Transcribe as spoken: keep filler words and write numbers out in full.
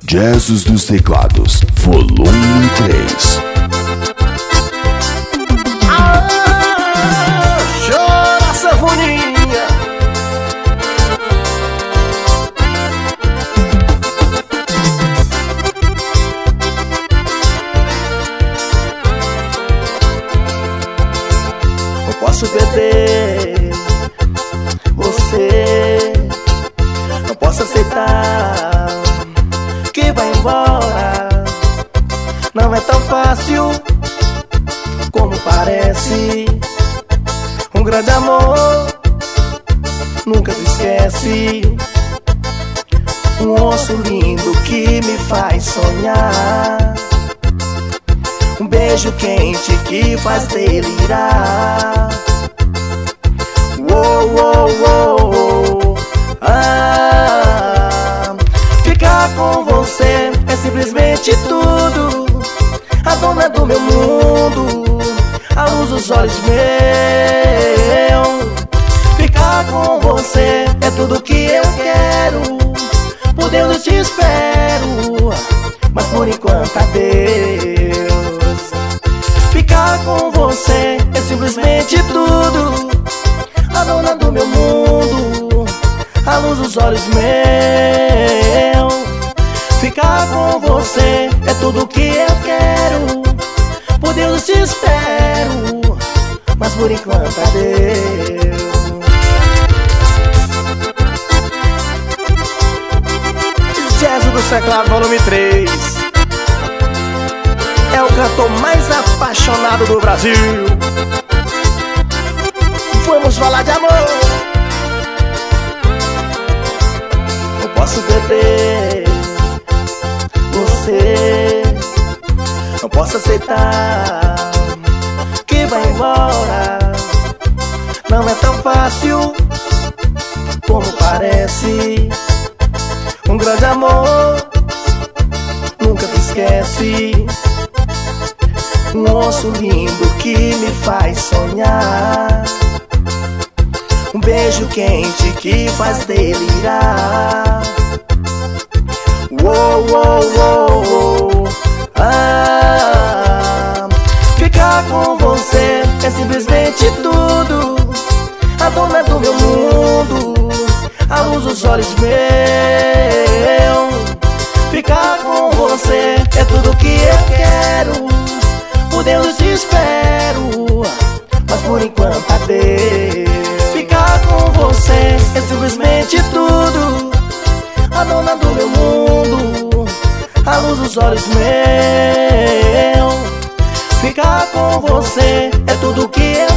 Jesus dos Teclados, volume três. Ah, chora, sanfoninha. Não posso perder você, não posso aceitar que vai embora. Não é tão fácil como parece. Um grande amor nunca se esquece. Um osso lindo que me faz sonhar. Um beijo quente que faz delirar. Uou, uou, uou. Ah, ficar com você é simplesmente tudo. A dona do meu mundo, a luz dos olhos meus. Ficar com você é tudo que eu quero. Por Deus eu te espero, mas por enquanto adeus. Ficar com você é simplesmente tudo. A dona do meu mundo, a luz dos olhos meus. Ficar com você é tudo que eu quero. Por Deus eu te espero, mas por enquanto adeus. Jesus dos Teclados, volume três. É o cantor mais apaixonado do Brasil. Vamos falar de amor. Não posso perder você, não posso aceitar que vai embora. Não é tão fácil como parece. Um grande amor nunca se esquece. Um osso lindo que me faz sonhar. Um beijo quente que faz delirar. Uou, uou, uou. Ah, ficar com você é simplesmente tudo. A dona do meu mundo, a luz dos olhos meus. Ficar com você é tudo que eu quero. Por Deus eu te espero, mas por enquanto adeus. Ficar com você é simplesmente tudo. A dona do meu mundo, a luz dos olhos meus. Ficar com você é tudo que eu